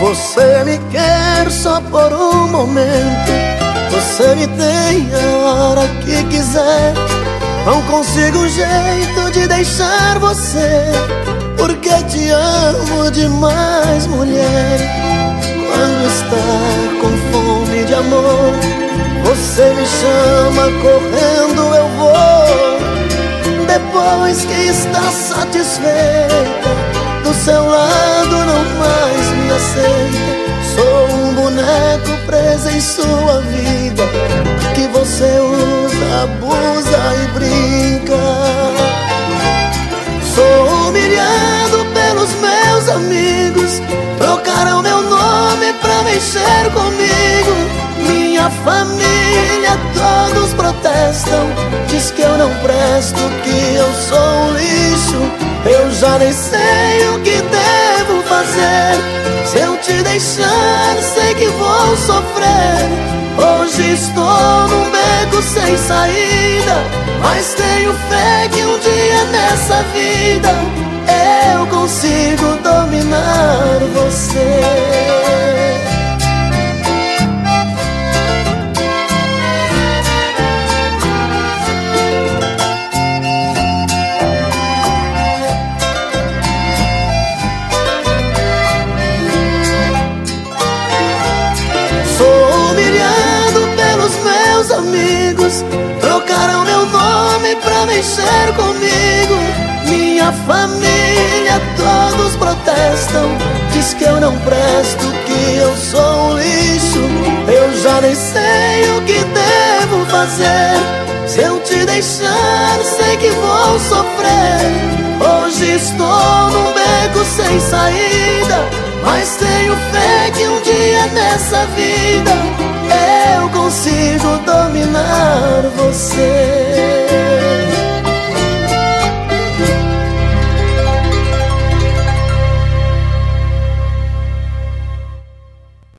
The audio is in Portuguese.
Você me quer só por um momento, você me tem a hora que quiser. Não consigo um jeito de deixar você, porque te amo demais, mulher. Quando está com fome de amor, você me chama correndo, eu vou. Depois que está satisfeita, do seu lado não mais me aceita. Sou um boneco preso em sua vida, que você usa, abusa e brinca. Sou humilhado pelos meus amigos, trocaram meu nome pra mexer comigo. Minha família todos protestam, diz que eu não presto, que eu sou um lixo. Eu já nem sei o que devo fazer. Se eu te deixar, sei que vou sofrer. Hoje estou num beco sem saída, mas tenho fé que um dia nessa vida eu consigo dominar você. Amigos trocaram meu nome pra mexer comigo. Minha família todos protestam, diz que eu não presto, que eu sou um lixo. Eu já nem sei o que devo fazer. Se eu te deixar, sei que vou sofrer. Hoje estou num beco sem saída, mas tenho fé que um dia nessa vida eu consigo dominar você.